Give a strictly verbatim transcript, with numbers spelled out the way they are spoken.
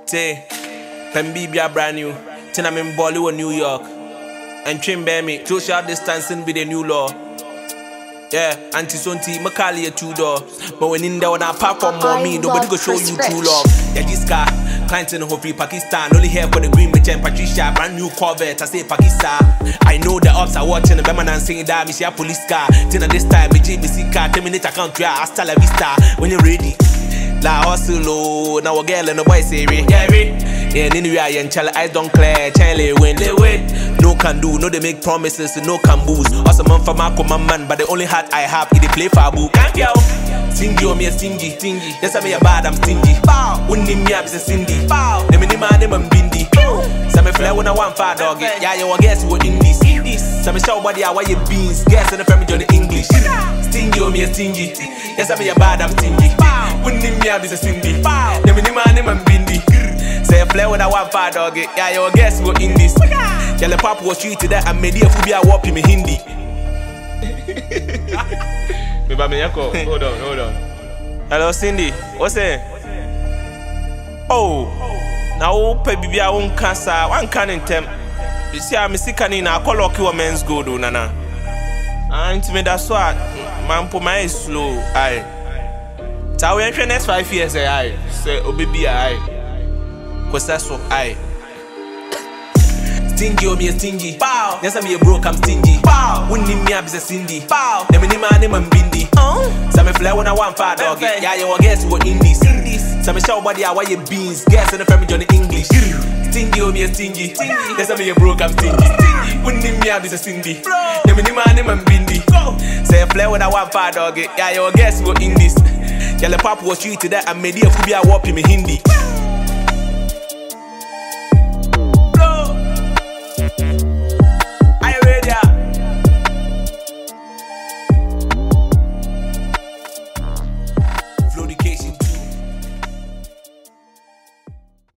Say, Pembi be a brand new. Tina I'm in Bollywood, New York. And trim bear me, social distancing be the new law. Yeah, anti-sonti, Makali a two door. But when in there, when I pop on more me, nobody go show you true love. Yeah, this car, client in Hopefully Pakistan. Only here for the green bitch and Patricia. Brand new Corvette, I say Pakistan. I know the ops are watching the Beman and saying that, me see a police car. Tina this time, me J B C car, terminate account, yeah, hasta la vista. When you're ready. La hustle, now a girl and a boy say, yeah, yeah, anyway, I and Charlie, I don't clear, Charlie win, they win. No can do, no they make promises, no can boost. Also, man for Marco, my man, but the only hat I have is they play for a book. Can't yo, stingy, me a stingy, stingy. Yes, I be a bad, I'm stingy. Bow, wouldn't name me up, it's a Cindy. Bow, name me man, name I'm Bindi. Some fly when I want far dog, yeah, you guess what in this. Some show body, I wear your beans, guess in the family, Johnny English. Stingy, me a stingy. Yes, I be a bad, I'm stingy. Wouldn't name me up, it's a Cindy. Name me man, name I'm Bindi. Say a flare when I want far dog, yeah, you guess what in this. Yeah, the pop was treated that and made a phobia whopping me Hindi. Hold on, hold on. Hello, Cindy. What's that? Oh, now, baby, I won't cancer. One can in temp. You see, I'm sick and in a color you a men's go do, Nana. And me that's what man put my slow. Aye. So we enter next five years, aye. Say, oh, baby, aye. Cause that's what aye. Stingy, oh, me a stingy. Bow. Yes, I'm a broke, I'm stingy. Bow. Wouldn't name me up, it's a Cindy. Bow. Name me man, name I'm Bindi. Oh. Some fly when I want far dog. Yeah, you guess what in this. Some show body, I wear your beans. Guess in the family, Johnny English. Stingy, oh, me a stingy. Yes, I'm a broke, I'm stingy. Wouldn't name me up, it's a Cindy. Name me man, name I'm Bindi. Say fly when I want far dog. Yeah, you guess what in this. Yeah, the pop was treated that and made a phobia whopping me Hindi.